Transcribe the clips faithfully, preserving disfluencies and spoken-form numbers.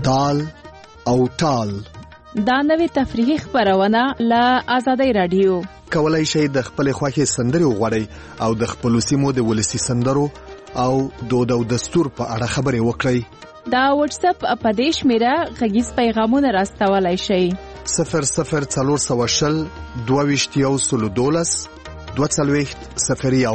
تال او ټال. دا نوې تفریحي خبرونه له آزادۍ رادیو. کولای شئ د خپل خوښې سندرې وغواړئ او د خپل سیمو د ولسي سندرو او دود او دستور په اړه خبرې وکړئ. دا واتس اپ په دې شمیره غږیز پیغامونه راستولای شئ. صفر صفر څلور سوه شل دوه ویشت یو سلو دولس دوه څلوېښت صفر یو.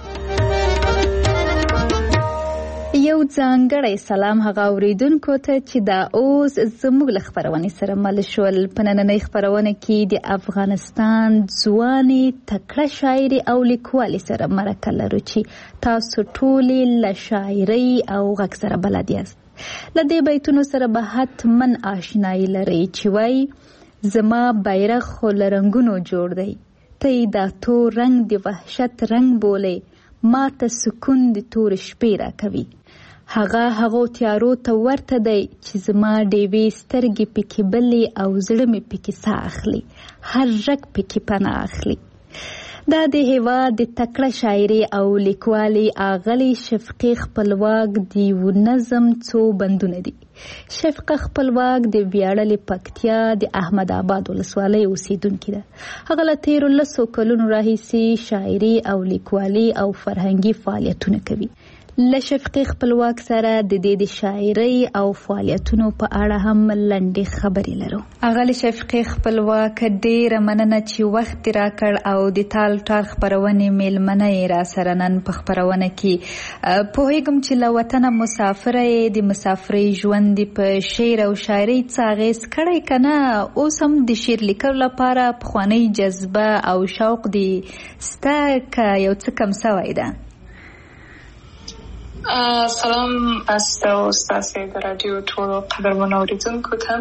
یو ځانګړی سلام هغه اوریدونکو ته چې دا اوس زموږ له خبرونې سره مل شول. په نننۍ خبرونه کې د افغانستان ځوانې تکړه شاعرې او لیکوالې سره مرکه لرو چې تاسو ټولې له شاعرۍ او غږ سره بلد یاست. له دې بیتونو سره به حتمن آشنایي لرئ چې وایي زما بیرغ خو له رنګونو جوړ دی، ته یې دا تور رنګ د وحشت رنګ بولې، ما ته سکون د تور شپې را کوي. هغه هغو تیارو ته ورته دی چې زما ډیوې سترګې پکې بلې او زړه مې پکې ساه اخلي، هر رګ پکې پناه اخلي. دا د هېواد د تکړه شاعرې او لیکوالې آغلې شفقې خپلواک د یو نظم څو بندونه دي. شفقه خپلواک د ویاړلې پکتیا د احمد آباد ولسوالۍ اوسیدونکې ده. هغه له تېرو لسو کلونو راهیسې شاعري او لیکوالي او فرهنګي فعالیتونه کوي. له شفقې خپلواک سره د دې د شاعرۍ او فعالیتونو په اړه هم لنډې خبرې لرو. اغلې شفقې خپلواک ډېره مننه چې وخت راکړ او د تال ټال خپرونې میلمنه یې را سره نن په خپرونه کې. پوهېږم چې له وطنه مسافره یې، د مسافرۍ ژوند په شعر او شاعرۍ څه اغېز کړی که نه؟ اوس هم د شعر لیکلو لپاره پخوانۍ جذبه او شوق دې سته که یو څه کم سوی ده؟ سلام است و ستاسو در رادیو ټولو قدرمنو اوریدونکو ته.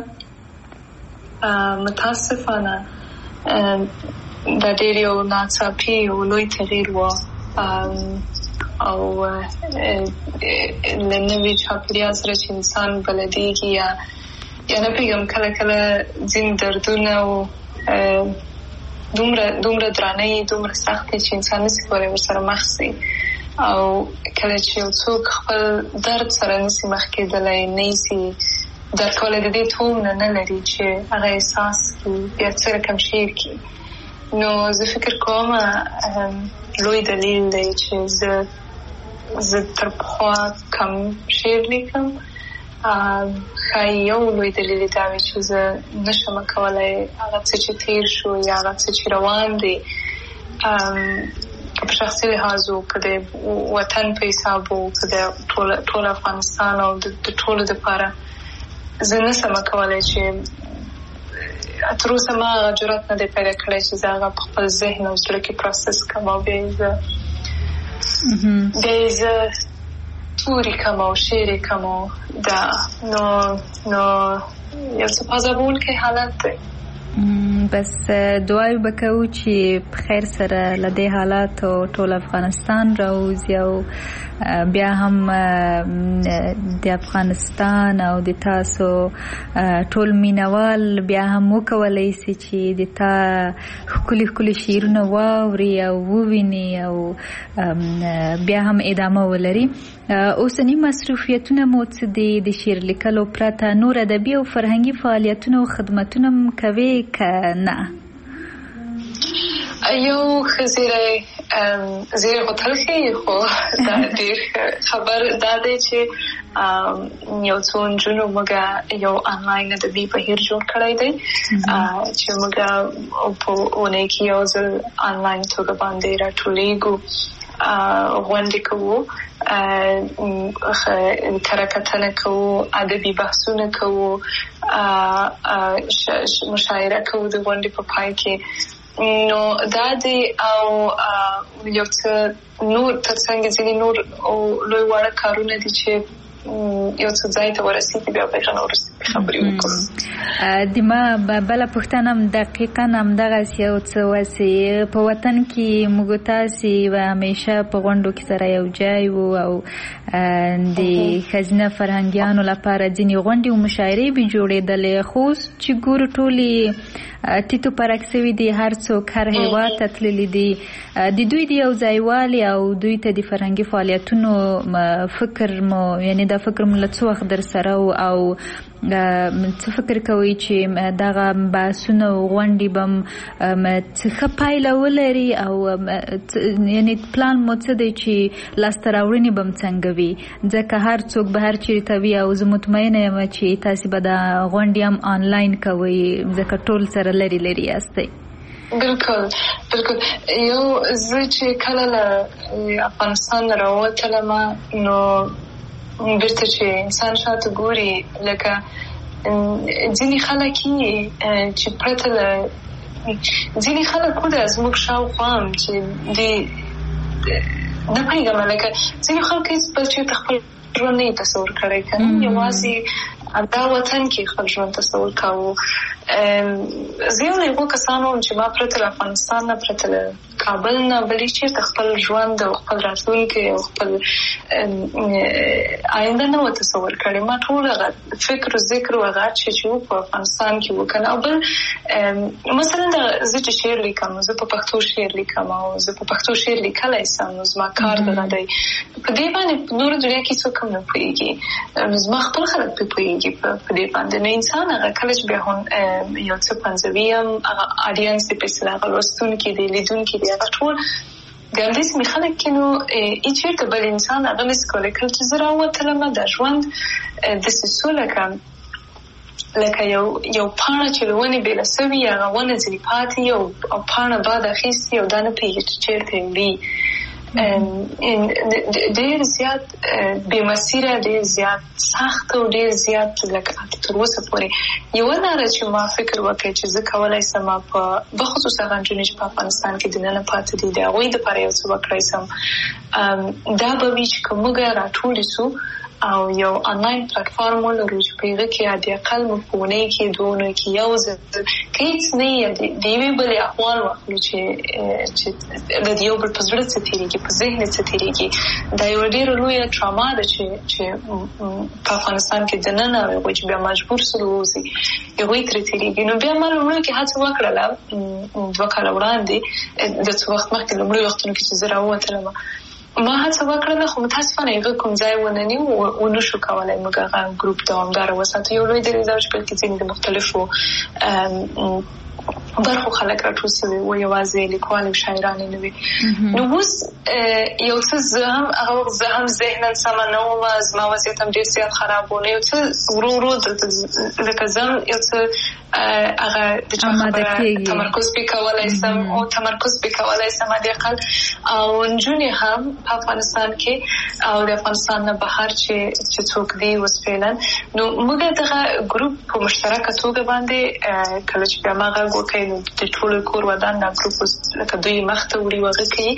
متاسفانه دا ډېر یو ناڅاپي او لوی تغییر و او له نوي چاپېریال سره چې انسان بلدېږي یا یا نه پوهېږم کله کله ځینې دردونه او دومره دومره درانه یي، دومره سخت دي چې انسان نسي کولی ورسره مخ سي. او کله چې یو څوک خپل درد سره نسي مخ کېدلی، نه یې سي درک کولی، د دې توم نه نه لري چې هغه احساس کړي یا څه رقم شعر کړي. نو زه فکر کوم لوی دلیل دی چې زه زه تر پخوا کم شعر لیکم. ښایي یو لوی دلیل دا وي چې زه نشم کولی هغه څه چې تېر شو یا هغه څه چې روان دی په شخصي لحاظ و که د وطن په حساب و که د ټول افغانستان او د ټولو دپاره زه نسم کولی چې تر اوسه ما هغه جرات نه دی پیدا کړی چې زه هغه په خپل ذهن او زړه کې پروسس کړم او بیا یې زه بیا یې زه توري کړم او شعر یې کړم. دا نو نو یو څه پازابونکی حالت دی. بس دعای به کوو چې په خیر سره له دې حالاتو ټول افغانستان راوځي او بیا هم د افغانستان او د تاسو ټول مینوال بیا هم وکولی سي چې د تا ښکلي ښکلي شعرونه واوري او وویني او بیا هم ادامه ولري. اوسني مصروفیتونه مو څه دي؟ د شعر لیکلو پرته نور ادبي او فرهنګي فعالیتونه او خدمتونه م کوې که نه؟ یو ښه زیری زیری خو تل ښیي، خو دا ډېر خبر دا دی چې یو څو نجونو موږ یو آنلاین ادبي بهیر جوړ کړی دی چې موږ په اونۍ کې یو ځل آنلاین توګه باندې راټولېږو، غونډې کوو، کره کتنه کوو، ادبي بحثونه کوو، مشاعره کوو د غونډې په پای کې. نو دا دی او یو څه نور ترڅنګ ځینې نور لوی واړه کارونه دي چې یو څه ځای ته ورسېږي، بیا به نور خبرې وکړو. د ما بله پوښتنه هم دقیقا همدغسې یو څه وسې په وطن کې موږ تاسې به همیشه په غونډو کې سره یو ځای وو او د ښځینه فرهنګیانو لپاره ځینې غونډې او مشاعرې به جوړېدلې، خو اوس چې ګورو ټولې ټیټو پرک سوي دي، هر څوک هر هېواد ته تللي دي. د دوی د یو ځایوالي او دوی ته د فرهنګي فعالیتونو فکر مو یعنې دا فکر مو له څه وخت در سره او څه فکر کوئ چې دغه بحثونه او غونډې به څه پایله ولري او یعنی پلان مو څه دی چې لاسته راوړنې به م څنګه وي؟ ځکه هر څوک به هر چیرته وي او زه مطمئنه یم چې تاسې به دا غونډې هم آنلاین کوئ ځکه ټول سره لرې لرې یاستئ. بالکل بالکل. یو زه چې کله له افغانستان راووتلم نو بیرته چې انسان شاته ګوري لکه ځینې خلک یې چې پرته له ځینې خلک خو د زموږ شاوخوا هم چې د نه پوهېږم لکه ځینې خلک هېڅ بل چېرته خپل ژوند نه یې تصور کړی که نه یوازې دا وطن کې خپل ژوند تصور کاوه. زه یو له هغو کسانو وم چې ما پرته له افغانستان نه پرته له کابل نه بلې چېرته خپل ژوند او خپل راتلونکی او خپل آینده نه و تصور کړی. ما ټول هغه فکر و ذکر و هغه چې چې و په افغانستان کې و که نه. او بل مثلا زه چې شعر لیکم زه په پښتو شعر لیکم او زه په پښتو شعر لیکلی سم نو زما کار دغه دی. په دې باندې نوره دنیا کې څوک هم نه پوهېږي. زما خپل خلک پرې پوهېږي په دې باندې. نو انسان هغه کله چې بیا یو څه پنځوي هم هغه آډینس یې په اصطلاح هغه لوستونکي دي لیدونکي دي هغه ټول د همدې سیمې خلک کې نو هېڅ چېرته بل انسان هغه نسي کولی. کله چې زه راووتلم دا ژوند داسې څو لکه لکه یو یو پاڼه چې له ونې بېله سوي هغه ونه ځینې پاتې او پاڼه باد اخیستي او دا نه پوهېږي چې چېرته وي. ډېر زیات بې مسیره ډېر زیات سخت او ډېر زیات لکه تر اوسه پورې یوه لاره چې ما فکر وکړی چې زه کولی سم په بخصوص هغه نجونې چې په افغانستان کې دننه پاتې دي د هغوی دپاره یو څه وکړی سم دا به وي چې که موږ راټولې سو او یو آنلاین پلیټفارم ولرو چې په هغه کې حد اقل موږ په اونۍ کې دوه اونیو کې یو ځل که هېڅ نه یې د یوې بلې احوال واخلو چې چې د یو بل په زړه څه تېرېږي په ذهن څه تېرېږي. دا یوه ډېره لویه ټراما ده چې چې په افغانستان کې دننه هغوی چې بیا مجبور سول ووځي هغوی ترې تېرېږي. نو بیا ما لومړیو کې هڅه وکړله دوه کاله وړاندې د څه وخت مخکې لومړیو وختونو کې چې زه راووتلم ما هڅه وکړله خو متاسفانه هغه کوم ځای ونه نیو ونه شو کولی موږ هغه ګروپ دوامداره وساتو. یو لوی دلیل دا چې بلکې ځینې د مختلفو برخو خلک راټول سوي وو یوازې لیکوال او شاعران نه وي. نو اوس یو څه زه هم هغه وخت زه هم ذهنا سمه نه وم زما وضعیت هم ډېر زیات خراب و. نو یو څه ورو ورو دلته لکه زه هم یو څه هغه د چا خبره تمرکز پرې کولی سم او تمرکز پرې کولی سم حد اقل او نجونې هم په افغانستان کې او د افغانستان نه بهر چې چې څوک دي اوس فعلا نو موږ دغه ګروپ په مشترکه توګه باندې کله چې بیا ما غږ وکړی نو د ټولو کور ودان دا ګروپ لکه دوی مخته وړي وغه کوي.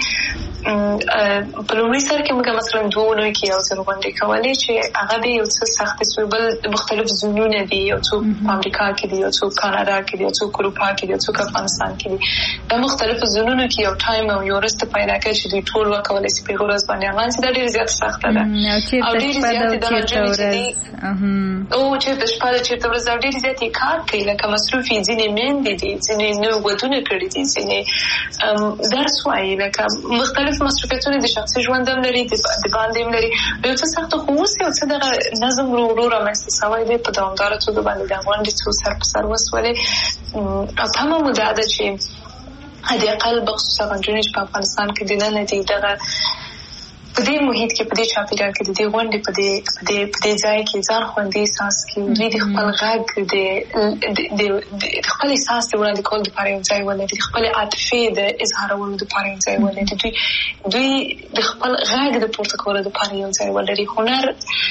په لومړي سر کې موږ مثلا دوه اونیو کې یو ځل غونډې کولې چې هغه د یو څه سختې سوې بل مختلف زونونه دي یو څوک په امریکا کې دي یو څوک کاناډا کې دي یو څوک اروپا کې دي یو څوک افغانستان کې دي. دا مختلفو زونونو کې یو ټایم او یو ورځ پیدا کړي چې دوی ټول وکولی شي په یوه ورځ باندې هغه چې دا ډېره زیاته سخته ده او ډېرې زیاتې دغه نجونې چې دي او چېرته شپه ده چېرته ورځ او ډېرې زیاتې کار کوي لکه مصروف یې ځینې میندې دي ځینې نوي ودونه کړي دي ځینې درس وایي لکه مختلف مصروفیتونه د شخصي ژوند هم لري د باندې هم لري. یو څه سخته خو اوس یو څه دغه نظم ورو ورو رامنځته سوی دی په دوامداره توګه باندې د غونډې څو سر په سر وسولې او تمه مو دا ده چې حد اقل بخصوص هغه نجونې چې په افغانستان کې دننه دي دغه په دې محیط کې په دې چاپېریال کې د دې غونډې په دې په دې په دې ځای کې ځان خوندي احساس کړي دوی د خپل غږ د د خپل احساس د وړاندې کولو دپاره یو ځای ولري د خپلې عاطفې د اظهارولو دپاره یو ځای ولري دوی دوی د خپل غږ د پورته کولو دپاره یو ځای ولري. هنر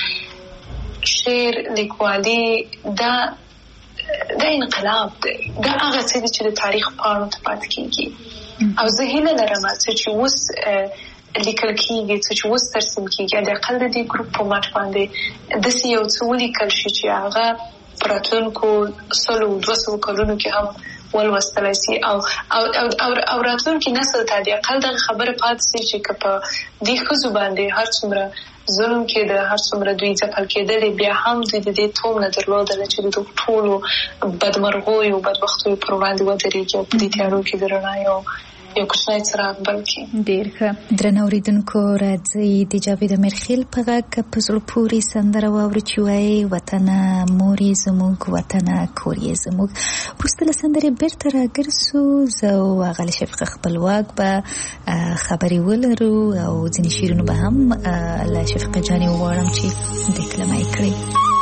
شعر لیکوالي دا دا انقلاب دی دا هغه څه دي چې د تاریخ پاڼو ته پاتې کېږي او زه هیله لرم چې اوس لیکل کېږي څه چې اوس ترسیم کېږي د اقل د دې ګروپ په مټ باندې داسې یو څه ولیکل شي چې هغه په راتلونکو سلو دوه سوو کلونو کې هم ولوستلی سي او او او راتلونکي نسل ته د اقل دغه خبره پاتې سي چې که په دې ښځو باندې هر څومره ظلم کېده هر څومره دوی ځپل کېدلې بیا هم دوی د دې توم نه درلودله چې د ټولو بدمرغیو بدبختیو پر وړاندې ودرېږي او په دې تیارو کې د رڼا یو یو کوچنی څراغ بل کړي. ډېر ښه. درنو اورېدونکو راځئ د جاوید امیرخېل په غږ په زړه پورې سندره واورو چې وایي وطنه مور یې زموږ وطنه کور یې زموږ. وروسته له سندرې بیرته راګرځو. زه او ښاغلې شفیقه خپلواک به خبرې ولرو او ځینې شعرونه به هم له شفیقه جانې وغواړم چې دکلمه یې کړي.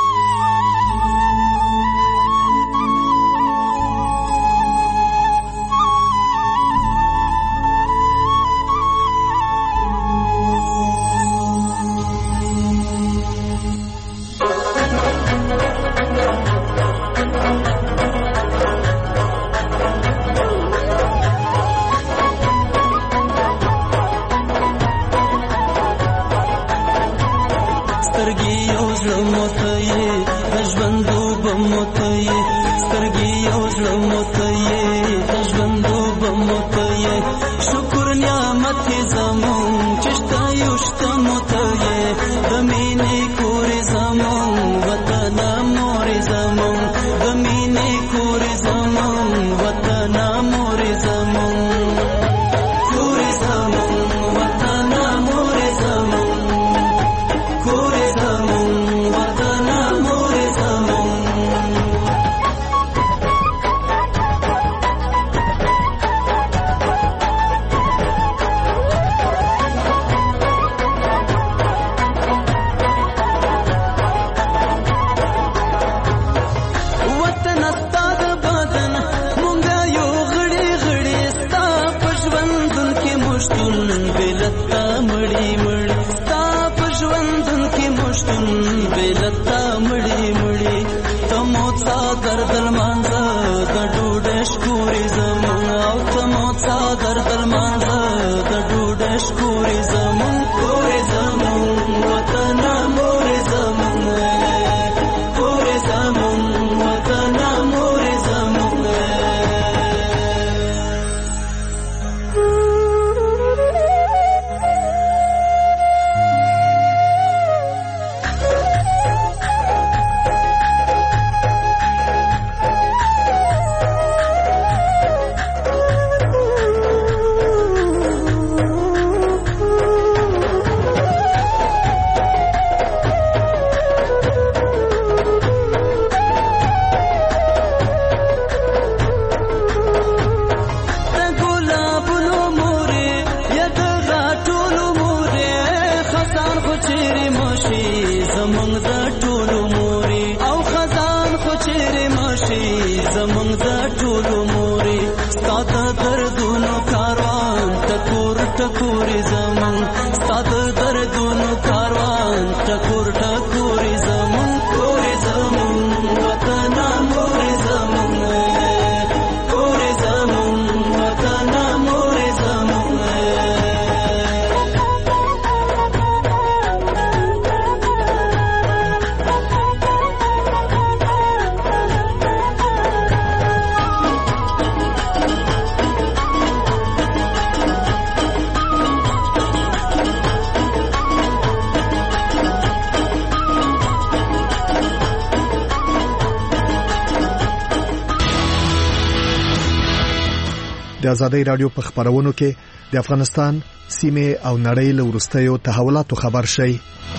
د آزادۍ رادیو په خبرونو کې د افغانستان سیمه او نړۍ له وروستیو تحولاتو خبر شي.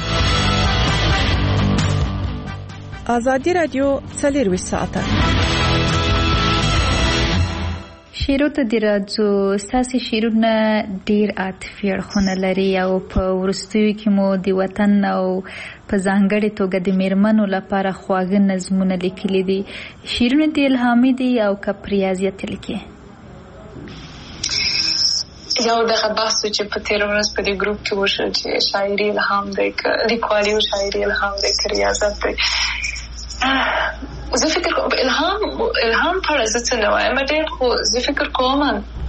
آزادۍ رادیو څلرویشت ساعته شیرو ته د راځو. ستاسې شیرونه ډیر عاطفي اړخونه لري او په وروستیو کې مو د وطن او په ځانګړې توګه د میرمنو لپاره خواږه نظمونه لیکلي دي. شیرونه د الهامي دي او که په ریاضیت لیکي؟ یو دغه بحث چې په تیر ورځ په دې ګروپ کې وشو چې شاعري الهام دی که لیکوالي او شاعري الهام دی که ریاضت دی. زه فکر کوم الهام الهام پر از څه نه وایم ډېر خو زه فکر کوم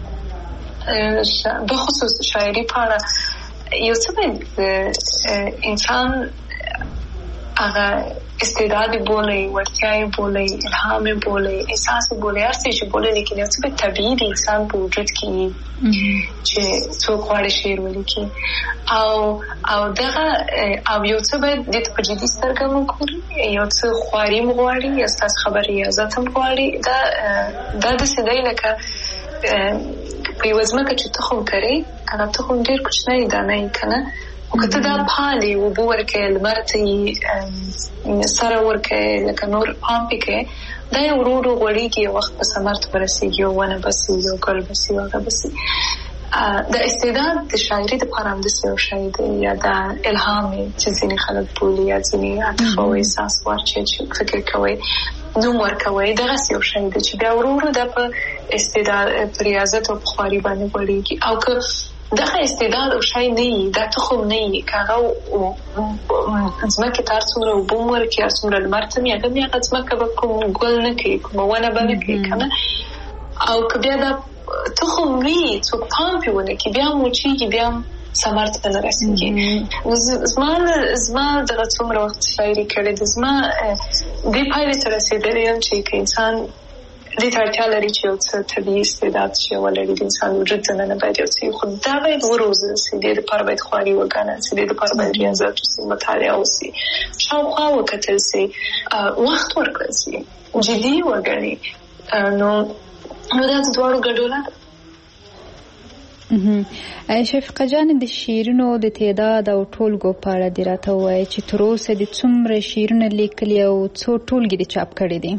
بخصوص شاعري پر یو څه انسان هغه استعداد بولي ورتیاي بولي الهام بولي احساس بولي هر څه چې بولي لیکن یو څه طبيعي د انسان په وجود کې چې څوک غواړي شعر ولیکي او او دغه او یو څه باید د په جدي سترګه وګوري یو څه خواري مغواړي یا ستاسو خبري ازت هم غواړي دا دا د سیدای لکه په یوه ځمکه چې تخم کرې هغه تخم ډېر کوچنی دانه یې که نه خو که ته دا پالې اوبه ورکوې لمر ته یې سره ورکوې لکه نور پامپ یې کوې دا یې ورو ورو غوړېږي یو وخت به ثمر ته به رسېږي یو ونه به سي یو ګل به سي یو هغه به سي د استعداد د شاعري دپاره همداسې یو شی دی یا دا الهام چې ځینې خلک بولي یا ځینې عاطفه او احساس واچوي چې فکر کوئ نوم ورکوئ دغسې یو شی دی چې بیا ورو ورو دا په استعداد په ریاضت او په خواري باندې غوړېږي او که دغه استعداد او شی نه وي دا تخم نه وي که هغه ځمکې ته هر څومره اوبه هم ورکړي هر څومره لمر ته مې هغه مې هغه ځمکه به کوم ګل نه کوي کومه ونه به نه کوي که نه او که بیا دا تخم وي څوک پام پرې ونه کړي بیا هم وچېږي بیا هم ثمر ته نه رسېږي زما زما دغه څومره وخت شاعري کړې ده زما دې پایلې ته رسېدلی یم چې که انسان دې ته اړتیا لري چې یو څه طبیعي استعداد چې ولري د انسان وجود دننه باید یو څه خو دا باید وروزل سي دې دپاره باید خواري وګڼل سي دې دپاره باید ریاضت وسي مطالعه وسي شاوخوا وکتل سي وخت ورکړل سي جدي وګڼي نو نو دا د دواړو ګډوله ده. شفیقه جان د شعرونو د تعداد او ټولګو په اړه دې راته ووایه چې تر اوسه دې څومره شعرونه لیکلي او څو ټولګې دې چاپ کړي دي؟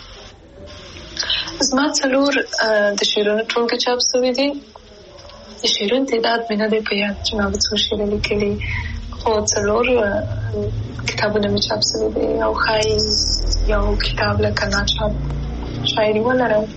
زما څلور د شعرونو ټولګې چاپ شوي دي. د شعرونو تعداد مې نه دی په یاد چې ما به څو شعره لیکلي خو څلور کتابونه مې چاپ شوي دي او ښایي یو کتاب لکه ناچاپ شاعري ولرم.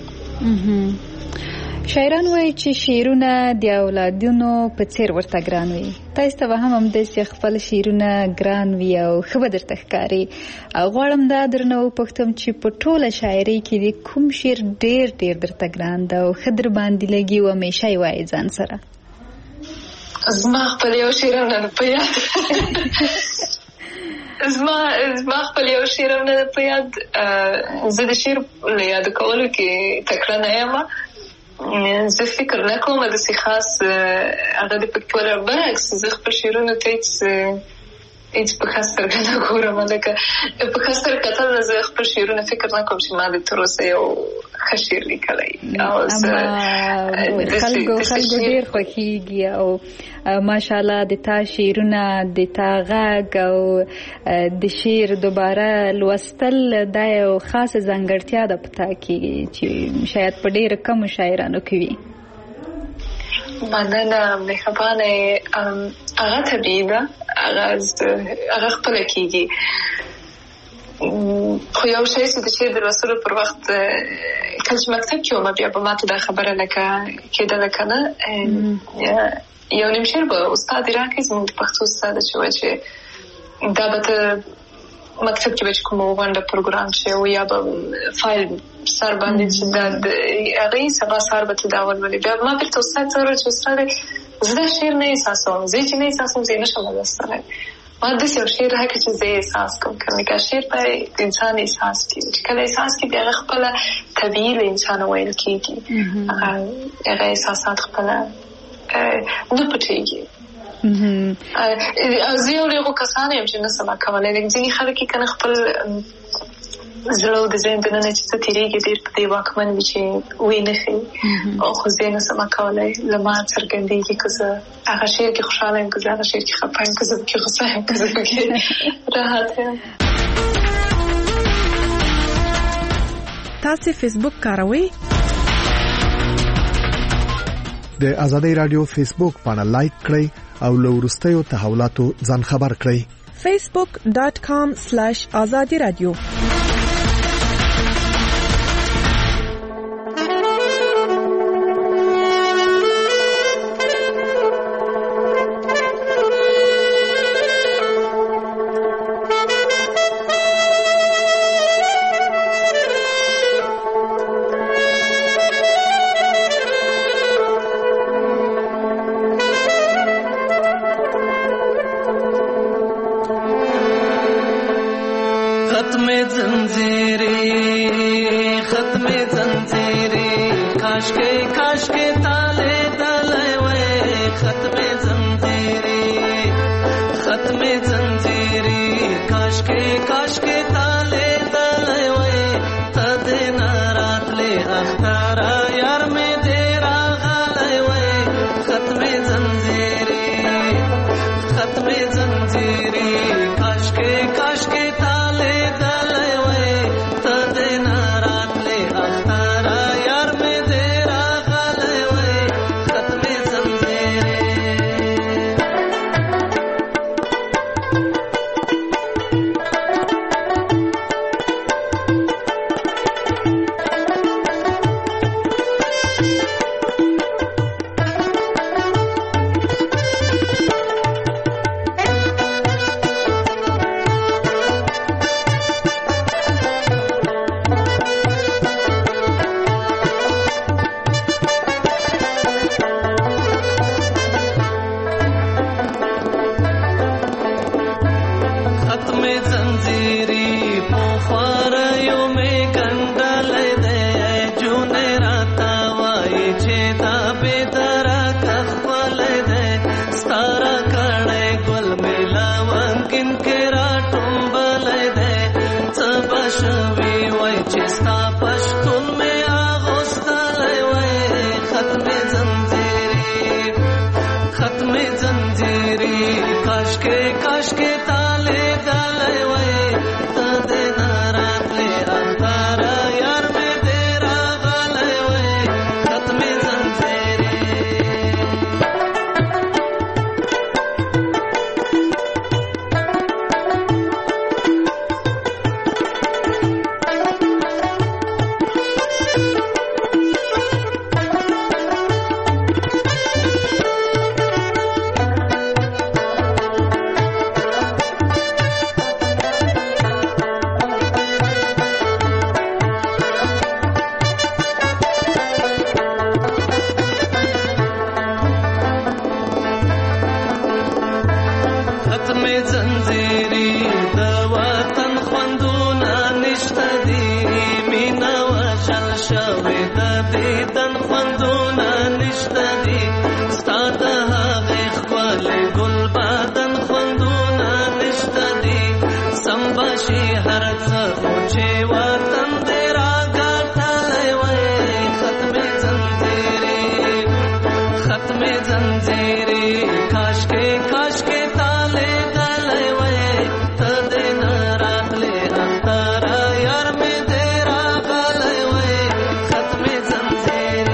شاعران وایي چې شعرونه د اولادونو په څیر ورته ګران وي. تاسو ته به هم همداسې خپل شعرونه ګران وي او ښه به درته ښکاري. غواړم دا درنه وپوښتم چې په ټوله شاعرۍ کې د کوم شعر ډېر ډېر درته ګران ده او ښه در باندې لګي او همیشه یې وایې ځان سره؟ زما خپل یو شعر هم نه ده په یاد زما زما خپل یو شعر هم نه ده په یاد. زه د شعر له یادو کولو کې تکړه نه یم. زه فکر نه کوم داسې خاص هغه د پکې ولا برعکس زه خپل شعرونو ته هېڅ هېڅ په ښه سترګه نه ګورم لکه په ښه سترګه کتل نه زه خپل شعرونه فکر نه کوم چې ما د تر اوسه یو ښه شعر لیکلی او خلکو خلکو ډېر خوښېږي او ماشاءالله د تا شعرونه د تا غږ او د شعر دوباره لوستل دا یو خاصه ځانګړتیا ده په تا کې چې شاید په ډېرو کمو شاعرانو کې وي. مننه مهربانه هغه طبیعي ده هغه خپله کېږي خو یو شی چې د شعر د لوستلو پر وخت کله چې مکتب کې وم بیا به ما ته دا خبره لکه کېدله که نه یو نیم شعر به استاد یې راکړي زموږ د پښتو استاد چې وایي چې دا به ته مکتب کې به چې کومه غونډه پروګرام شي او یا به فایل سر باندې چې دا هغې سبا سهار به ته دا ولولې بیا ما بېرته استاد ته وویل چې استاده زه دا شعر نه احساسوم زه چې نه احساسوم زه یې نه شم لوستلی ما داسې یو شعر راکړه چې زه یې احساس کوم که شعر باید د انسان احساس کړي چې کله احساس کړي بیا هغه خپله طبیعي له انسانه ویل کېږي هغه احساسات خپله نه پټېږي. زه یو له هغو کسانو یم چې نه سم کولی لکه ځینې خلک یې که نه خپل زړه او د ذهن دننه چې څه تېرېږي ډېر په دې واکمن وي چې ویې نه ښیي خو زه یې نه سم کولی له ما څرګندېږي که زه هغه شعر کې خوشحاله یم که زه هغه شعر کې خفه یم که زه پکې غوسه یم که زه پکې راحت یم. تاسې فیسبوک کاروئ؟ د آزادۍ رادیو فیسبوک پاڼه لایک کړئ او له وروستیو تحولاتو ځان خبر کړئ. facebook dot com slash azadi radio. اختارا یار می دې راغلی ختم زنجیری پخوار یو می گندل ده جون راتا وای چې دا به درا کخول ده ستارا کړه ګل ملا وانګین کې را ټومبل ده څبشوي وای چې ستا پښتون می اغوستل وای ختم زنجیری ختم زنجیری کاش کې کاش کې تاله دلای وای ته دې ناراتلې انتار یار مې دې راغلای وای ختم زنجیری ختم زنجیری د وطن خوندونه نشته دي مینا وشل شوې د دیدن خوندونه نشته دي ستا د هغې ښکلې ګل بدن خوندونه نشته دي سم به شي هر څه خو چې وطن دې راګټلی وای ختم زنجیری ختم زنجیری کاش کې کاش کې تاله دلای وای ته دې ناراتلې انتار یار مې دې راغلای وای ختم زنجیری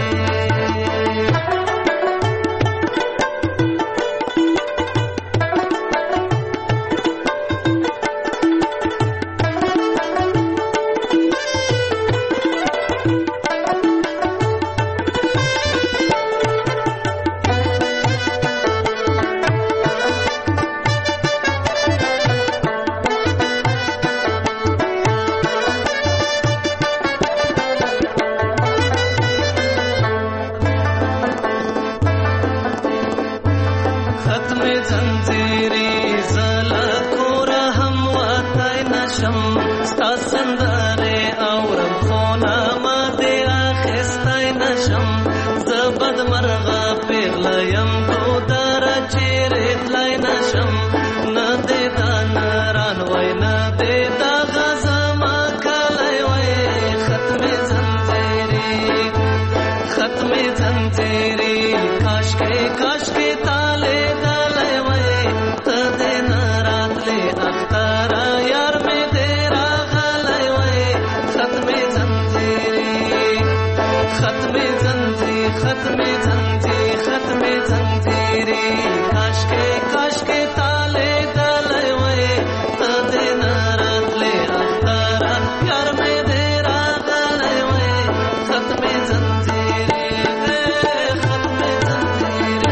ختم زنجیری زلا کورا هم واتای نشم ستا سندره اورم خونا ما دې اخیستی نشم زه بد مرغه پیغله یم دو دره چیرې تلی نشم نه دې دا نران وای نه دې دا غزما کلی وای ختم زنجیری ختم زنجیری کاش کې کاش کې تاله دلای وای ته دې ناراتلې اختر یار مې دې راغلای وای ختم زنجیری ختم زنجیری ختم زنجیری ختم زنجیری کاش کې کاش کې تاله دلای وای ته دې ناراتلې اختر یار مې دې راغلای وای ختم زنجیری ختم زنجیری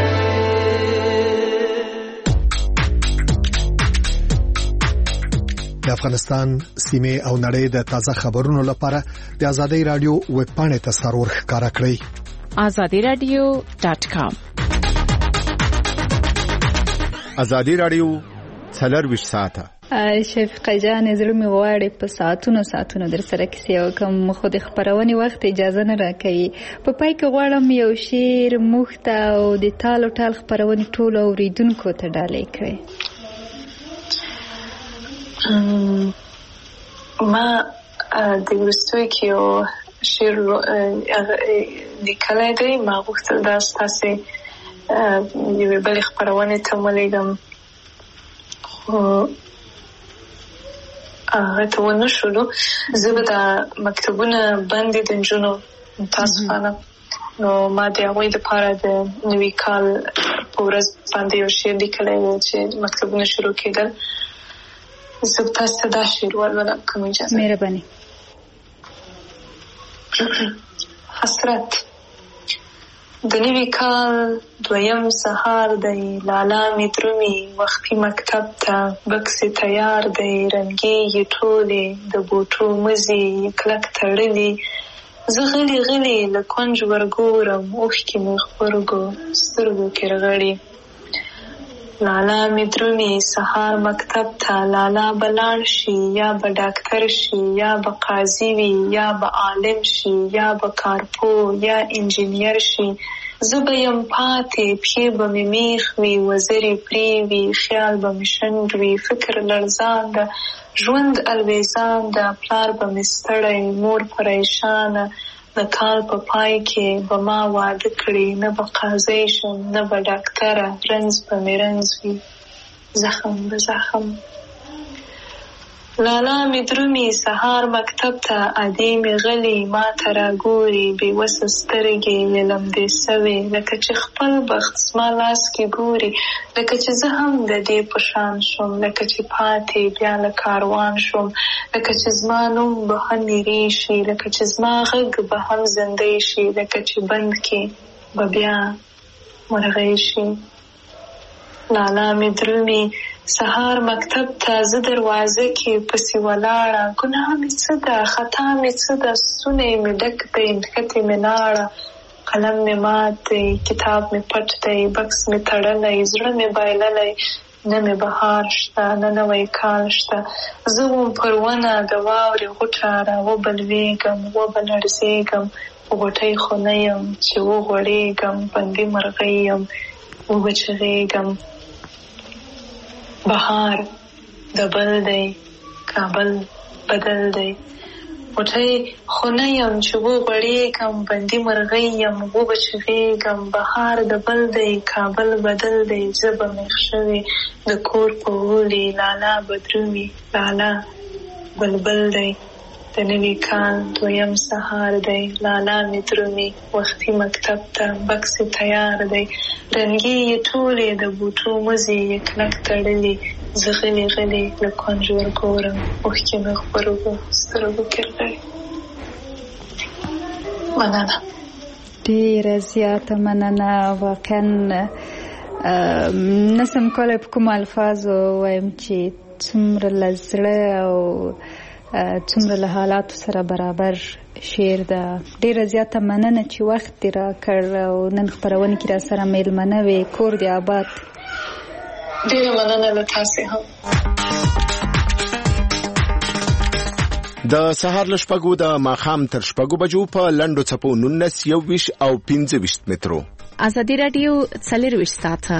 د افغانستان سیمه او نړۍ د تازه خبرونو لپاره د آزادۍ رادیو ویب پاڼې ته سرور ښکارا کړئ azadi radio dot com آزادۍ رادیو څلرویشت ساعته شفیقه جان زړه مې غواړي په ساعتونو ساعتونو در سره کیسې وکم خو د خبرونې وخت اجازه نه راکوي په پای کې غواړم یو شعر موږ ته او د تال او ټال خبرونې ټولو اوریدونکو ته ډالۍ کړئ ما د وروستیو کې یو شعر لیکلی دی ما غوښتل دا ستاسې یوې بلې خپرونې ته ولیږم خو هغه ته ونه شولو زه به دا مکتبونه بندې د نجونو متاسفانه نو ما د هغوی دپاره د نوي کال په ورځ باندې یو شعر لیکلی و چې مکتبونه شروع کېدل زه به تاسو ته دا شعر ولولم که مو اجازه مهرباني حسرت د نوي کال دویم سهار دی لالا مې درومي وختي مکتب ته بکس تیار دی رنګېږي ټولې د بوټو مزي کلک تړلي زه غلي غلي له کونج ورګورم اوښکې مې غبرګو سترګو کې رغړي لالا می درومي سهار مکتب ته لالا بلاړ شي یا به ډاکټر شي یا به قاضي وي یا به عالم شي یا به کارپو یا انجینیر شي زه به یم پاتې پښې به مې میخ وي وزرې پرې وي خیال به مې شنډ وي فکر لړزان ده ژوند الویزان ده پلار به مې ستړی مور پریشانه د کال په پای کې به ما واده کړي نه به قاضي شم نه به ډاکټره رنځ به مې رنځ وي زخم به زخم لالا می درومي سهار مکتب ته ادې مې غلي ما ته راګوري بېوسه سترګې یې لمدې سوې لکه چې خپل بخت زما لاس کې ګوري لکه چې زه هم د دې په شان شم لکه چې پاتې بیا له کاروان شم لکه چې زما نوم به هم میرې شي لکه چې زما غږ به هم زندې شي لکه چې بند کې به بیا مرغۍ شي لالا می درومي سهار مکتب ته زه دروازه کې پسې ولاړه ګناه مې څه ده خطا مې څه ده ستونی مې ډک دی نښتې مې لاړه قلم مې مات دی کتاب مې پټ دی بکس مې تړلی زړه مې بایللی نه مې بهار شته نه نوی کال شته زه وم پر ونه د واورې غوټه راوبلوېږم وبلړزېږم په غوټۍ خو نه یم چې وغوړېږم بندي مرغۍ یم وبچغېږم بهار د بل دی کابل بدل دی غوټۍ خو نه یم چې وغوړېږم بندي مرغۍ یم وبچغېږم بهار د بل دی کابل بدل دی زه به میخ شوې د کور په غولي لالا به درومي لالا بلبل دی د نوي کال دویم سهار دی لالا مې درومي وختي مکتب ته بکس تیار دی رنګې یې ټولې د بوټو مزې یې کلک تړلې زه غلې غلې له کونجور ګورم اوښکې مې غبرګو سترګو کې راغلي مننه ډېره زیاته مننه واقعا نسم کولی په کومو الفاظو وایم چې څومره له زړه او څومره له حالاتو سره برابر شعر ده. ډېره زیاته مننه چې وخت دې راکړ او نن خپرونه کې را سره میلمنه وې. کور دې آباد. ډېره مننه له تاسې هم. د سهار له شپږو د ماښام تر شپږو بجو په لنډو څپو نولس یوویشت او پنځه ویشت مترو ازادي راډیو څلرویشت ساعته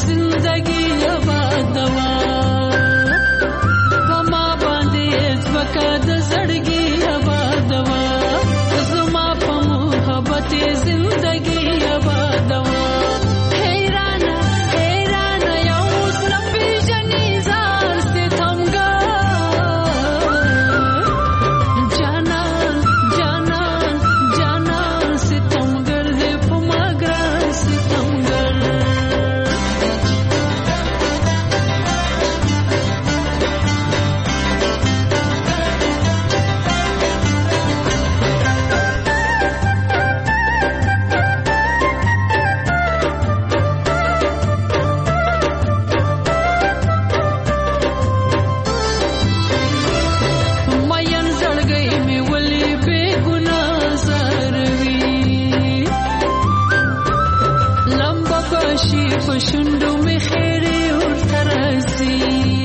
زندگی آبادوا پما باندې ځمکه د زړګي آبادوا زما په محبت زندگی آبادوا حیران حیران یو سپی جنې زار ستمګر جانان جانان جانان ستمګر دې په ما ګران ستمګر مین زړګی مې ولې بې ګناه زروي لمبه بشي په شونډو مې خیرې ورته راځي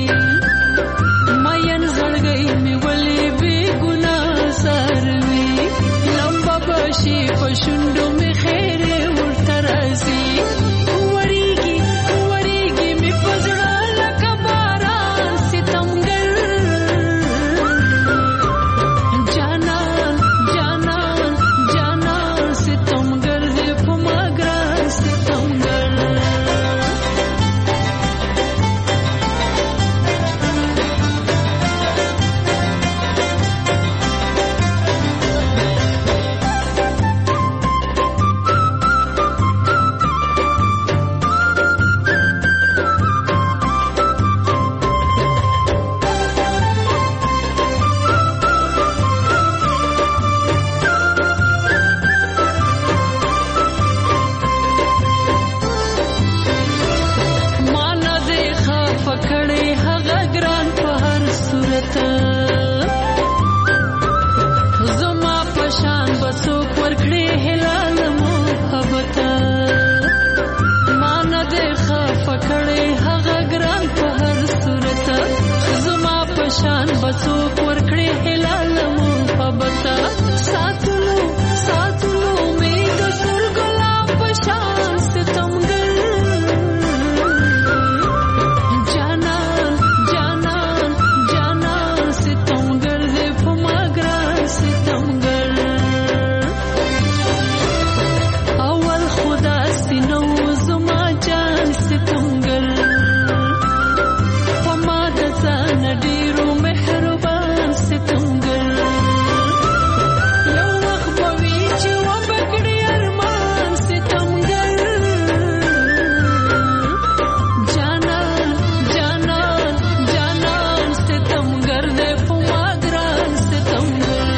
مین زړګی مې ولې بې ګناه زروي لمبه بشي په شونډو مې خیرې ورته راځي وریږي وریږي مې په زړه لکه باران ستمګر جانان جانان جانان ستمګر دې په ما ګران ستمګر مانا دې خفه کړې هغه ګران په هر صورت زما په شان به څوک ورکړي هلال محبت مانا دې خفه کړې هغه ګران په هر صورت زما په شان به څوک ورکړي هلال محبت ساتلو ساتلو مې د سور ګلاب په شان ستمګر جانان جانان جانان ستمګر دې په ما ګران ستمګر اول خدا سينو زما جان ستمګر په ما د ځان ډېرو مهربان ستمګر یو وخت به وي چې وبکړي ارمان ستمګر جانان جانان جانان ستمګر دې په ما ګران ستمګر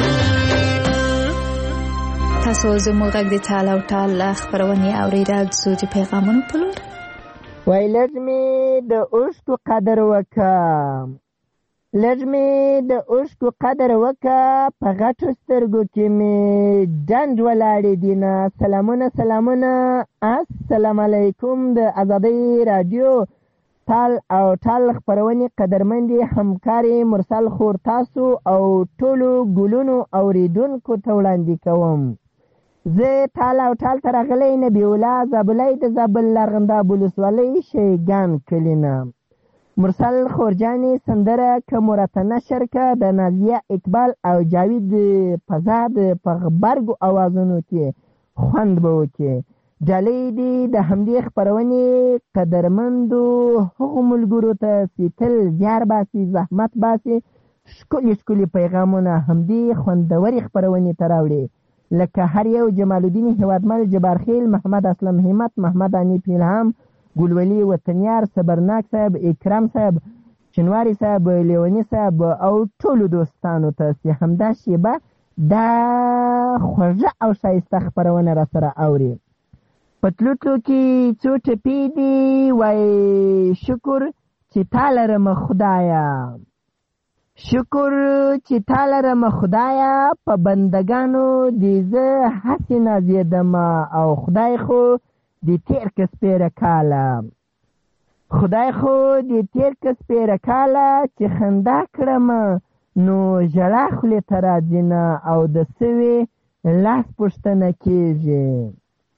تاسو زموږ غږ د ټال او ټال خبرونه اوریدل څو د پیغامونو په لور وای لږ مې د اوښکو قدر وکه لږ مې د اوښکو قدر وکه په غټو سترګو کې مې ډنډ ولاړې دینه سلامونه سلامونه السلام علیکم د ازادۍ راډیو ټال او ټال خبرونې قدرمندې همکارې مرسل خور تاسو او ټولو ګلونو اوریدونکو ته وړاندې کوم زه ټال او ټال ته راغلی نبي الله زابلی د زابل لرغنداب ولسوالۍ شیګان کلي نه مرسل خورجانې سندره که مرته نشر که د نازیه اقبال او جاوید فضاد په غبرګو اوازونو کې خوند به وکړي ډالۍ دې د همدې خپرونې قدرمندو هغو ملګرو ته چې تل زیار باسي زحمت باسي ښکلي ښکلي پیغامونه همدې خوندورې خپرونې ته راوړي لکه هر یو جمال الدین هیوادمل جبارخیل محمد اسلم همت محمد انیف الهام ګلولي وطنیار صبرناک صاحب اکرام صاحب چنواری صاحب لیونی صاحب او ټولو دوستانو ته چې همدا شیبه دا خوږه او ښایسته خپرونه را سره اوري په تلو تلو کې څو ټپې دي وای شکر چې تا لرم خدایه شکر چې تا لرم خدایه په بندګانو دې زه هسې نازېدم او خدای خو دې تېر که سپېره کاله خدای خو دې تېر که سپېره کاله چې خندا کړم نو ژړا خولې ته راځي نه او د سوې لاس پوښتنه کېږي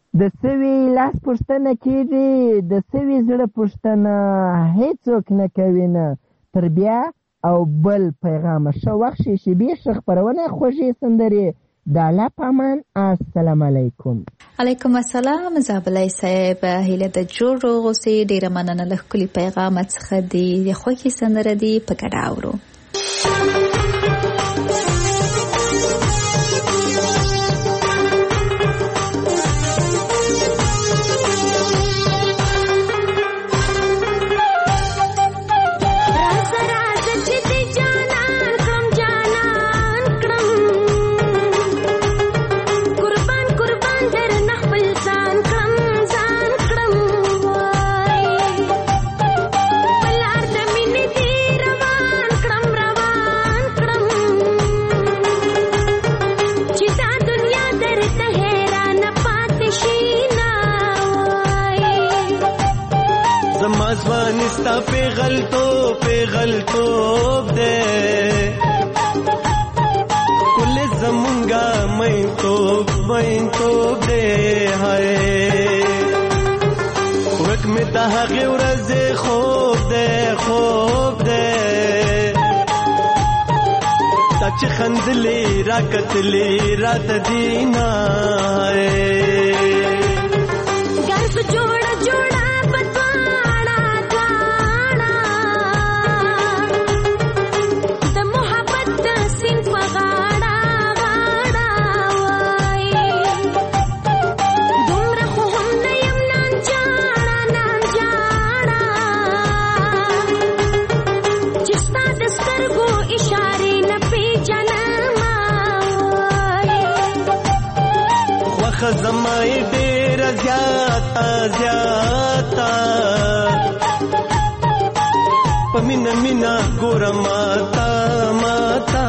د سوي لاس پوښتنه کېږي، د سوي زړه پوښتنه هیڅوک نه کوي نه. تر بیا او بل پیغامه ښه وخت شي. شیبې ښه خپرونه خوږې سندرې د الله په امان. السلام علیکم. علیکم السلام. زابلای صاحب هیله د جوړ روغ اوسې. ډېره مننه له ښکلي پیغامه څخه دي. د خوښې سندره دي په ګډه اورو. ځوانستا پیغلتوب پیغلتوب دے کل زمونگا مینتوب مینتوب دے ہائے وک میں تحقی ورز خوب دے خوب دے تچ خندلی راکتلی رات دینا ہے گرف جوڑا جوڑا زمائی دیر زیادہ زیادہ پمینا مینا گورا ماتا ماتا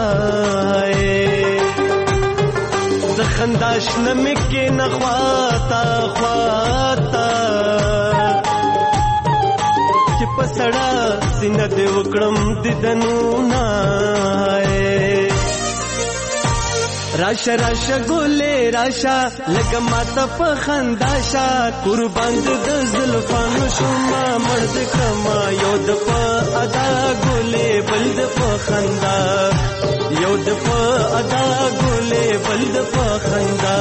زخنداش نمکی نخواتا خواتا چی پسڑا سیند وکڑم دیدنونا راشا راشا گولے راشا لگا ماتا پا خنداشا قربان د زلفانو شما مرد کما یود پا ادا گولے بلد پا خندا یود پا ادا گولے بلد پا خندا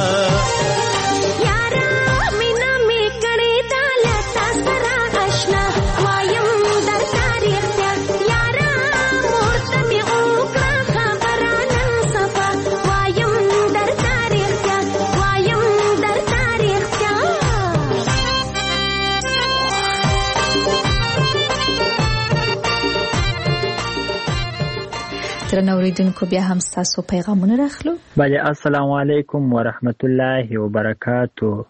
درنو اوریدونکو بیا هم ستاسو پیغامونه راخلو. بله السلام علیکم و رحمت الله و برکاتو.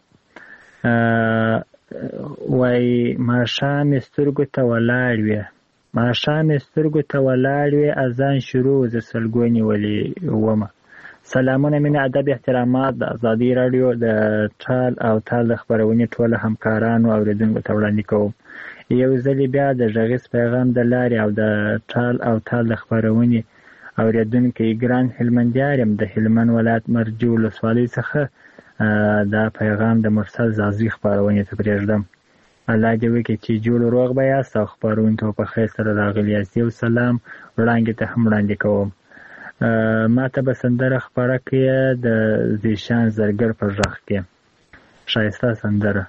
وای ماښام سترګو ته ولاړ وې ماښام سترګو ته ولاړ وې اذان شروع ز سلګو نیولې ومه. سلامونه مینه ادب احترامات د ازادي رادیو د ټال او تال خبرونه ټول همکارانو اوریدونکو ته وړاندې کوم. یو ځل بیا د غږیز پیغام د لارې او د ټال او تال خبرونه اوریدونکو ګران هلمندیار يم د هلمند ولایت مرجو ولسوالۍ څخه دا پیغام د مرسل زازي خبرونه ته پرېږدم. الله دې وکړي چې جوړ روغ به یاست او خبرونه ته په خیر سره راغلي یاست. یو سلام وړاندې ته هم وړاندې کوم. ما ته به سندره خبره کړې د زیشان زرګر پر غږ کې ښایسته سندره.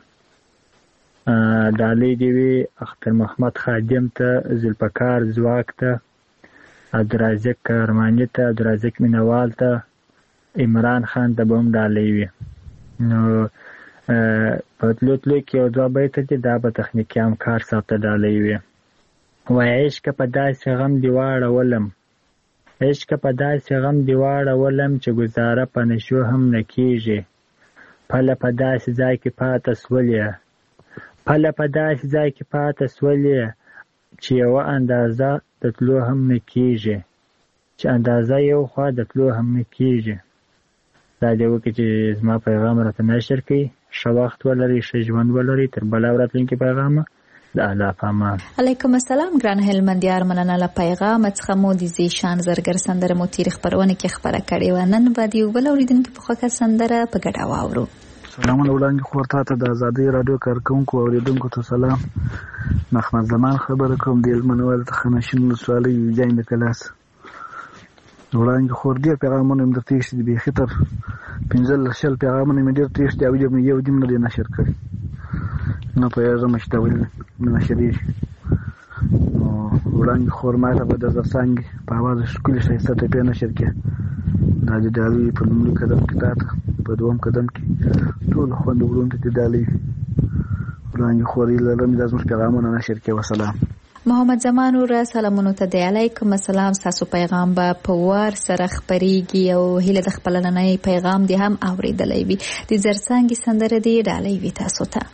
ډالۍ دې وي اختر محمد خادم ته، ذوالفقار ځواک ته، عبدالرازق کرماني ته، عبدالرازق مینوال ته، عمران خان ته به هم ډالۍ وي. نو په تلو تلو کې یو دوه بیته دي دا به تخنیکي همکار صاحب ته ډالۍ وي. وایي عشقه په داسې غم دې واړولم عشقه په داسې غم دې واړولم چې ګزاره په نشو هم نه کېږي. پله په داسې ځای کې پاته سولې پله په داسې ځای کې پاته سولې چې یوه اندازه د تلو هم نه کېږي چې اندازه یو خوا د تلو هم نه کېږي. دا دې وکړي چې زما پیغام راته نشر کړي. ښه وخت ولرئ، ښه ژوند ولرئ. تر بله ورځ پیغامه د الله په امان. علیکم السلام ګران هلمندیار، مننه له پیغام څخه مو د زیشان زرګر سندره مو تیر خبرونه کې خبره کړې و. نن به د یو بل اوریدونکي په خوښه سندره په ګډه واورو. سلامونه وړاندې خور ته د ازادۍ رادیو کارکونکو او اوریدونکو ته سلام. محمد زمان خبره کوم د هلمند څخه نشین ولسوالۍ جاین د کلاس. وړاندې خور ډېر پیغامونه مې درته ایښي دي، بیخي تر پنځلس شل پیغامونه مې ډېر ته ایښي دي او یو دې مې نه دی نشر کړی. نه پوهېږم چې دا ولې نه نشرېږي. نو وړاندې خور ما ته به د زرڅانګې په اواز ښکلې ښایسته ټپې نشر کړې. دا د ډالۍ په لومړي قدم کې تا ته، په دوم قدم کې ټولو خویندو وروڼو ته د ډالۍ وړاندې خورې لرم دا زموږ پیغامونه نشر کړې. وسلام. محمد زمان وروره سلامونو ته دی. علیکم السلام. ستاسو پیغام به په وار سره خپرېږي او هیله د خپل نننی پیغام دې هم اورېدلی وي. د زرڅانګې سندره دې ډالۍ وي تاسو ته.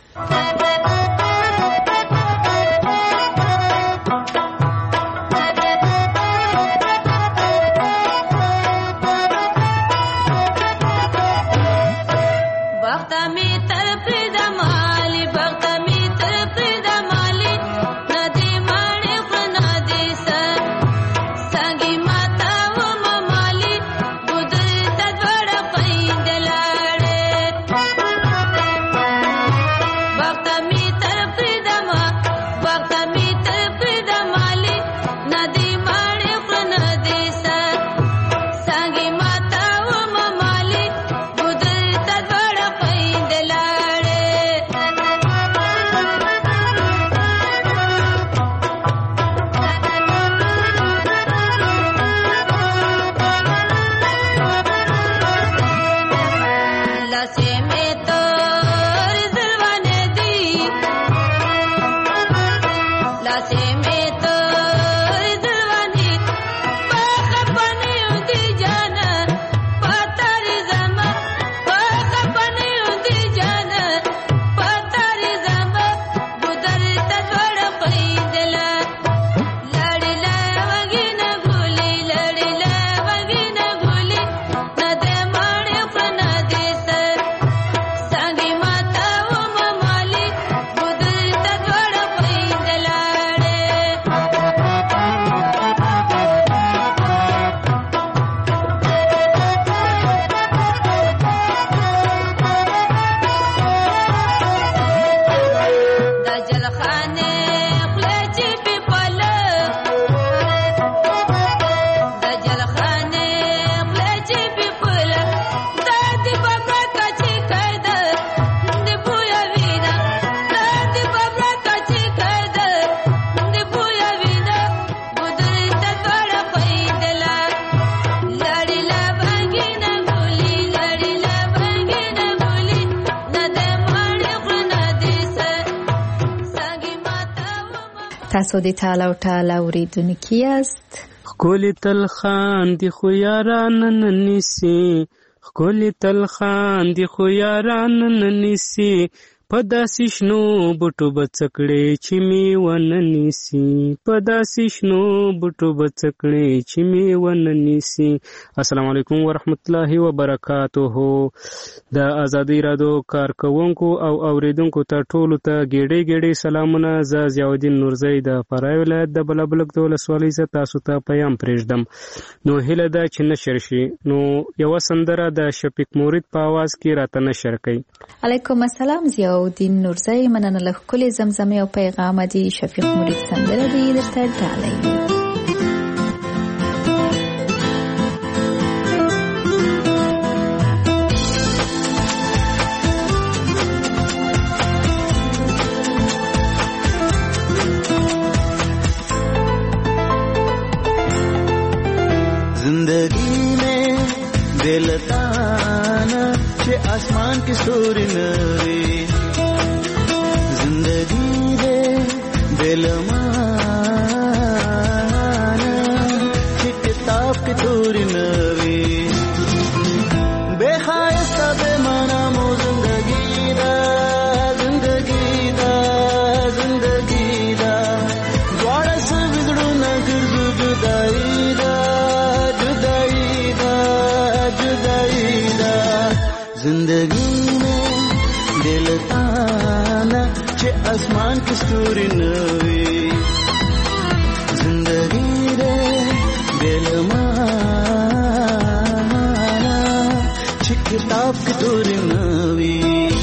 تاسو د ټال او ټال اوریدونکي یاست. ښکلي تل خاندي خو یاران نه نیسي، ښکلي تل خاندي خو یاران نه نیسي، په داسې شنو بوټو به څه کړې چې مې ونه نیسي، په داسې شنو بوټو به څه کړې چې مې ونه نیسي. السلام علیکم ورحمت الله وبرکاته. د ازادۍ رادیو کارکوونکو او اوریدونکو ته ټولو ته ګېډې ګېډې سلامونه. زه ضیاءالدین نورزی د فراه ولایت د بلابلک د ولسوالۍ څخه تاسو ته پیام پرېږدم. نو هیله ده چې نشر شي. نو یوه سندره د شفیق مورید په اواز کې راته نشر کړئ. علیکم السلام. ضیاءالدین نورزی مننه له ښکلې زمزمې او پیغامه دي. شفیق مورید سندره دې درته ډالۍ. जिंदगी में दिल ताना के आसमान की सूरी नवी, जिंदगी दे दिल माना के किताब की सूरी नवी, बेखायस्ता बेमाना मो जिंदगी दा, जिंदगी दा, जिंदगी दा, द्वारा से बिगड़ू न गिरजू जुदाई दा, जिंदगी में दिल ताना चे आसमान की सूरी नवी, जिंदगी रे दिल माना चे किताब की सूरी नवी.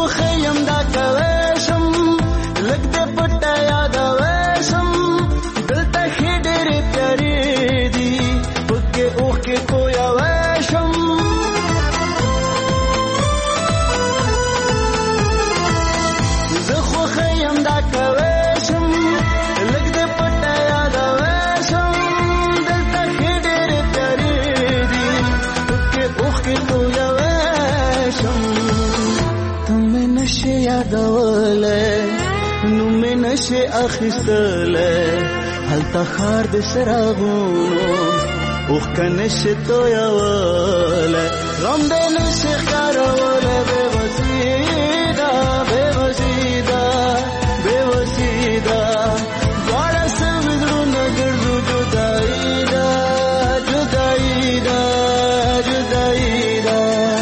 خوخیم دا کویشم لگ دے پٹا یاد ویشم دلتا خی ڈیری پیاری دی پکے اوخ کے کویا ویشم زخو خیم دا کویشم لگ دے پٹا یاد ویشم دلتا خی ڈیری پیاری دی پکے اوخ کے کویا ویشم تمہیں نشے یادولے نومې نشي اخیستلی هلته ښار د څراغونو اوښکه نشي تویولی غم دی نشي ښکارولی بېوسي ده بېوسي ده بېوسي ده دواړه سوي زړونه ګرځو جدایي ده جدایي ده جدایي ده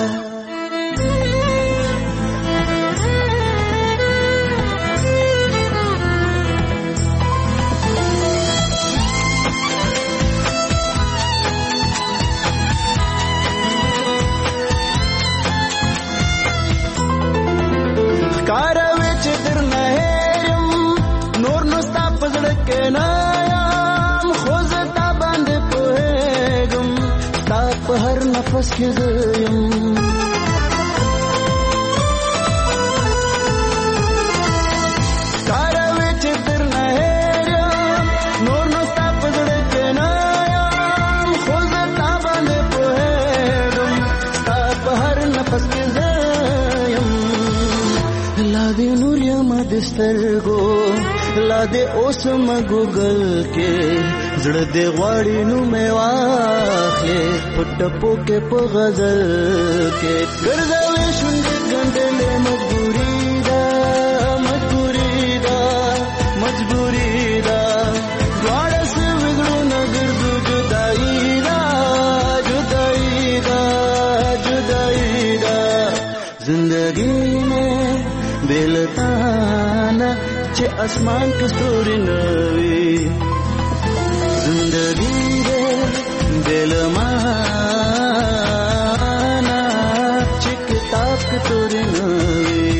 کاروي چې درنه هېرم نور نو ستا په زړه کې نه یم خو زه تا باندې پوهېږم ستا په هر نفس کې زه یم کاروي چې درنه هېرم نور نو ستا په زړه کې نه یم خو زه تا باندې پوهېږم ستا په هر نفس کې زه یم لا دې نور یم د سترګو لا دې اوس مګوګل کې زړه دې غواړي نو مې واخلې په ټپو کې په غزل کې ګرځوي شونډې ګنډلې مجبوري ده مجبوري ده مجبوري ده دواړه سوي زړونه ګرځو جدایي ده جدایي ده جدایي ده زندګي بلتانا چې اسمان کې ستوري نوي زندګي دې بلمانا چې کتاب کې ستوري نوي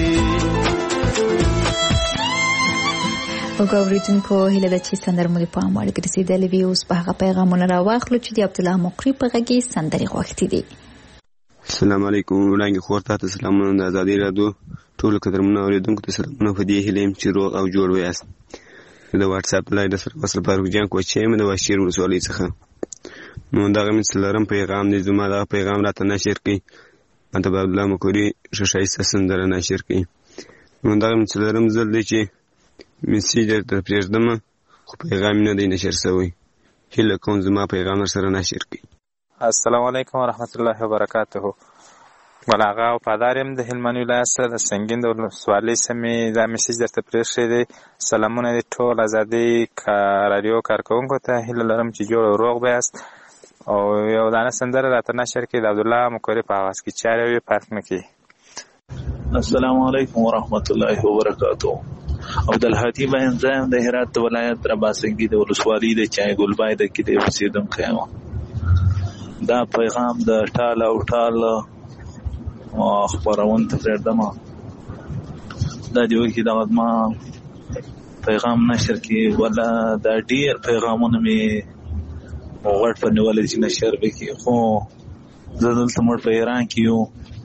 وګورئ هیله ده چې سندرمو په امر کې رسیدلې وي اوس په هغه پیغامونه راواخلو چې د عبد الله مقری په غږی سندري غوښتي دي. السلام علیکم وړاندې خور ته سلامونه د ازادي رادیو ټول قدرمنو اوریدونکو ته سلامونه په دې هیله چې روغ او جوړ ویاست. د واتس اپ لایډ سره وصل فاروق جان کوچې مې د واشیر ولسوالۍ څخه نو دغه مې څلورم پیغام دی زما دا پیغام راته نشر کړي مته عبد الله مقری شایسته سندره نشر کړي نو دغه مې څلورم ځل دی چې میسیج درته پرېږدم خو پیغام نه دی نشر شوی هیله کوم زما پیغام سره نشر کړي. السلام علیکم ورحمت الله وبرکاته. بلاغه او پادارم د هلمند ولایت سره د سنگین د ولسوالۍ سمې دا میسج درته پرېښی دی. سلامونه دې ټول ازادي رادیو کارکوونکو ته هیله لرم چې جوړ او روغ بیاست او یو دانه سندره راته نشر کړي د عبدالله مقری په اواز کې چارې وي فرق نه کوي. السلام علیکم ورحمت الله وبرکاته. عبدالهادي بهن زایم د هرات ولایت رباسنګي د ولسوالۍ د چای ګلبای د کې د اوسیدونکو یم. دا پیغام د ټال او ټال خبرون ته پرېږدم دا دی وکي دا ما پیغام نشر کې ولا دا ډیر پیغامونه می وغړ په نیولې چې نشر وکي خو زه دلته مړ په ایران کې یو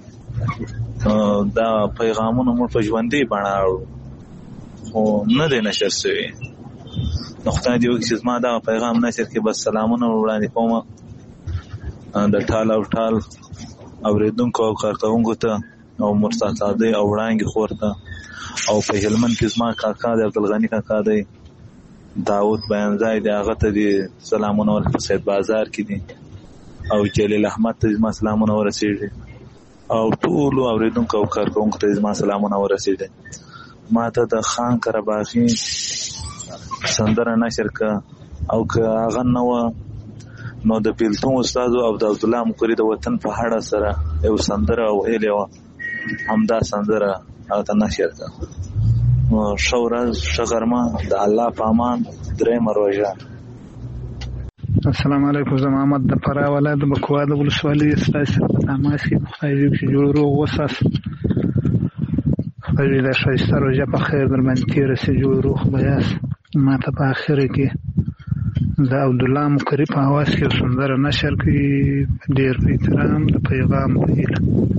دا پیغامونه مړ په ژوندۍ بڼه خو نه دی نشر شوی نو خدای دې وکړي چې زما دا پیغام نشر کې بس سلامونه وړاندې کوم د ټال او ټال اوریدونکو او کارکوونکو ته او مرتضی دی او وړانګې خور ته او په هلمند کې زما کاکا دی عبدالغني کاکا دی داود بیانځای دی هغه ته دي سلامونه ورته سید بازار کې دي او جلیل احمد ته زما سلامونه ورسېږي او ټول اوریدونکو او کارکوونکو ته زما سلامونه ورسېږي. ما ته د خان کرباغي سندره نشر کا او که هغه نو نو د پیلتون استاد او د عبد الله مقری د وطن په هړه سره یو سندره او هیله همدا سندره هغه نشر کا شورز شغرما د الله پامان درې مروجه. السلام علیکم زه محمد د فرا ولایت بکوا د ولسوالۍ ستاسو په تماس کې خدای دې چې جوړ روغ وساس پوی د ښایسته روژه په خیر در باندې تېره سي، جوړ روغ به یاست. ما ته په اخره کې د عبدالله مقري په اواز کې یو سندره نشر کړي، ډېر په احترام د پیغام په هیله.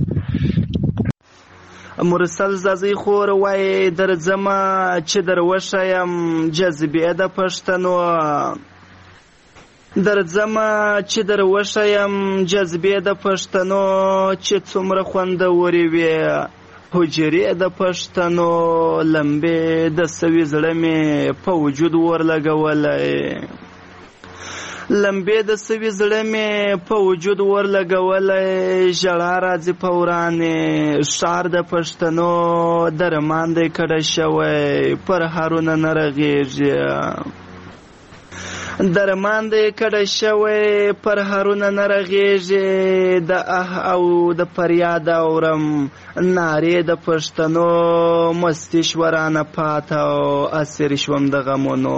مرسل زازی خور وای درځمه چې در وښیم جذبې د پښتنو، درځمه چې در وښیم جذبې د پښتنو، چې څومره خوندورې وې حجرې د پښتنو، لمبې د سوي زړه مې په وجود ورلګولی، لمبې د سوي زړه مې په وجود ورلګولی، ژړا راځي په ورانې ښار د پښتنو، درمان دی کډه شوی پر هارونه نه رغېږي، درمان دی کډه شوی پر هارونه نه رغېږي، د اه او د فریاد اورم نارې د پښتنو، مستي شوه رانه پاته او اسیر شوم د غمونو،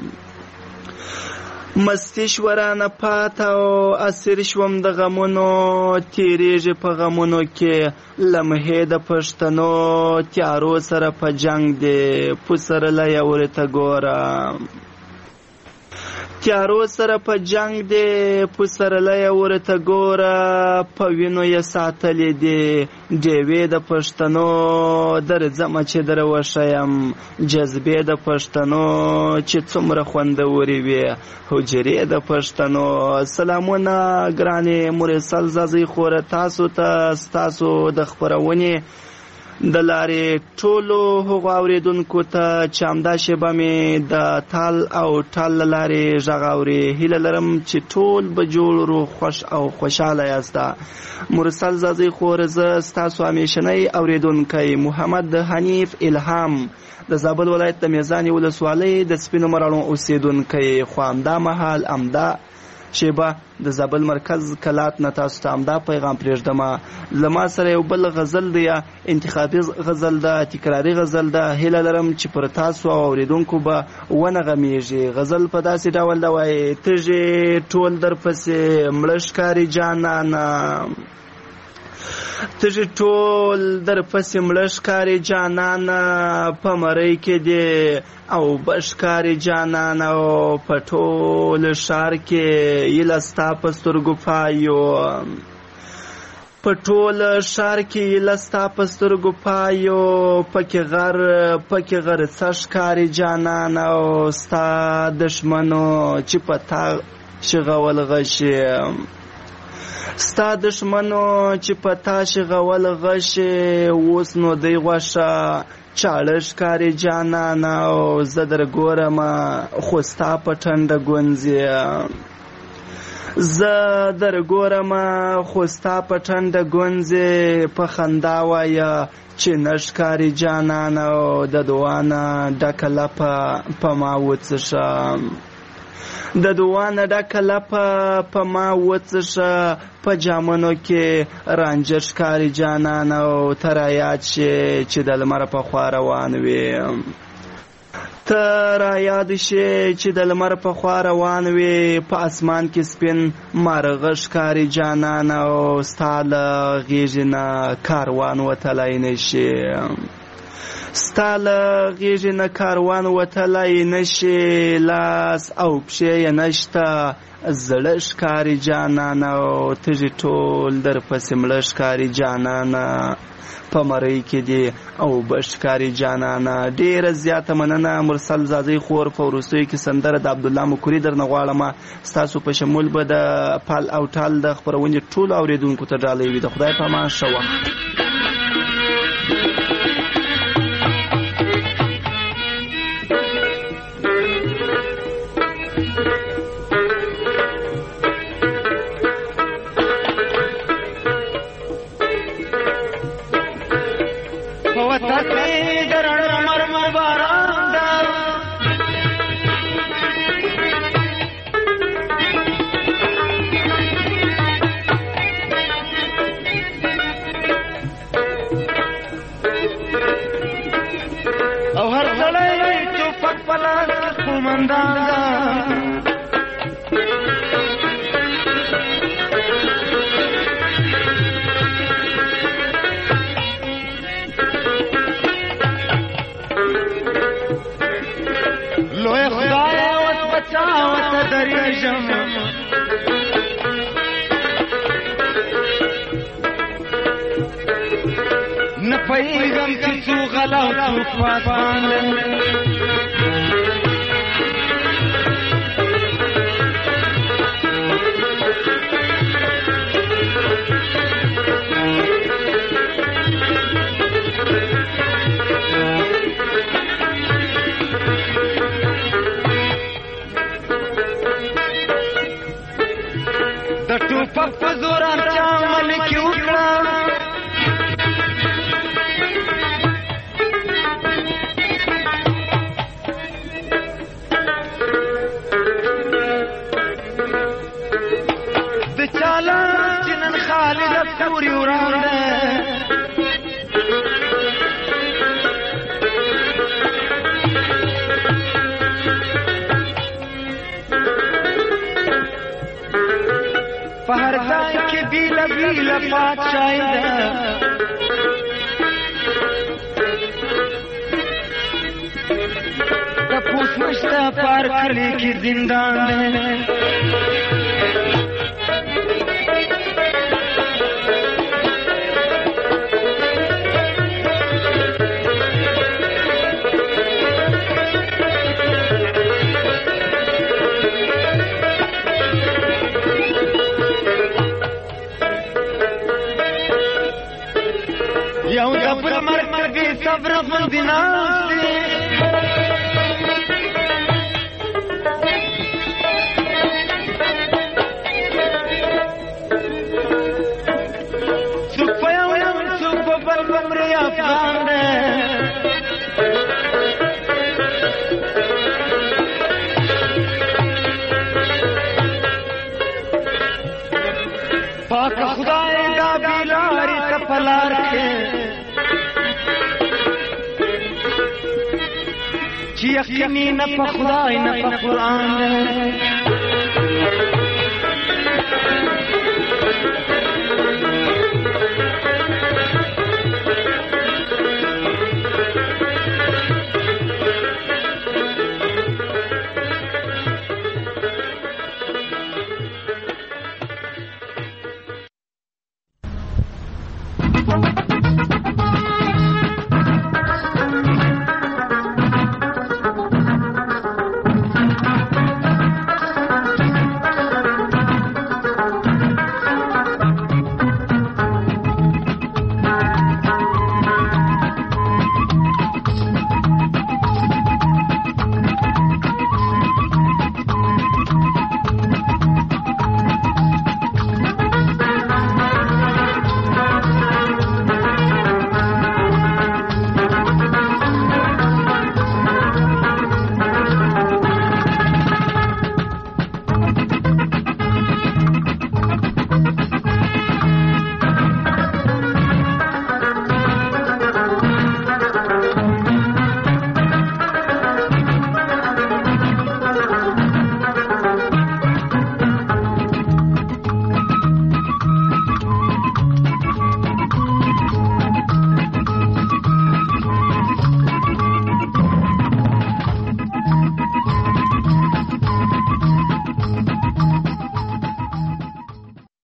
مستی شوه رانه پاته او اسیر شوم د غمونو، تېرېږي په غمونو کې لمحې د پښتنو، تیارو سره په جنګ دی پسرلی ورته ګوره، تیارو سره په جنگ دی پسرلی ورته ګوره، په وینو یې ساتلې دي ډېوې د پښتنو، درځمه چې در وښیم جذبې د پښتنو، چې څومره خوندورې وې حجرې د پښتنو. سلامونه ګرانې مرسل زازۍ خوره تاسو ته، ستاسو د خپرونې د لارې ټولو هغو اورېدونکو ته چې همدا شېبه مې د تال او ټال له لارې غږ اوري، هیله لرم چې ټول به جوړ روغ خوښ او خوشحاله یاسته. مرسل زازۍ خور زه ستاسو همیشنی اورېدونکی محمد حنیف الهام د زابل ولایت د میزانې ولسوالۍ د سپینو مراڼو اوسېدونکی، خو همدا مهال همدا شیبه د زابل مرکز کلات نه تاسو ته همدا پیغام پرېږدمه. له ما سره یو بل غزل دی، انتخابي غزل ده، تکراري غزل ده، هیله لرم چې پر تاسو او اورېدونکو به ونغمیږي. غزل په داسې ډول ده وایي: تږې ټول در پسې مړه ښکاري جانانه، تږې ټول در پسې مړه ښکاري جانانه، په مرۍ کې دی او بشکاري جانانه، او په ټول ښار کې ایله ستا په سترګو پایو، په ټول ښار کې ایله ستا په سترګو پایو، پکې غر پکې غر څه ښکاري جانانه، او ستا دښمنو چې په تا شغول غشي، ستا دښمنو چې په تا شغول غشي، اوس نو دی غوښه چاړه ښکاري جانانه، او زه در ګورمه خو ستا په ټنډه ګونځې، زه در ګورمه خو ستا په ټنډه ګونځې، په خندا وایه چې نه ښکاري جانانه، او د دعا نه ډکه لپه په ما وڅښه، د دعا نه ډکه لپه په ما وڅښه، په جامنو کې رانجه ښکاري جانانه، او ته رایاد شې چې د لمر په خوا روان وې، ته رایاد شې چې د لمر په خوا روان وې، په اسمان کې سپین مارغه ښکاري جانانه، او ستا له غېږې نه کاروان وتلی نه شي، ستا له غېږې نه کاروان وتلی نه شي، لاس او پښې یې نشته زړه ښکاري جانانه، او تږي ټول در پسې مړه ښکاري جانانه، په مرۍ کې دی او به ښکاري جانانه. ډېره زیاته مننه مرسل زازۍ خور. په وروستیو کې سندره د عبدالله مکري درنه غواړمه، ستاسو په شمول به د پال او ټال د خپرونې ټولو اورېدونکو ته ډالۍ وي. د خدای په امان ښه وخت. پوهیږم چې څو غلا او څوک پاسبان د ټوپک په زور چا ملک وکړه د چاله چې نن خالد پورې وراوړه په هر ځای کې بیله بیله پادشاهي ده تپوس نشته په هر کلي کې زندان ده یو د بل مرګ بې صبره غوندې ناست دی څوک په یو یم څوک په بل بمرې افغان دی پاک خدای دا بیلاری ته په لار کې چې یقیني نه په خدای نه په قرآن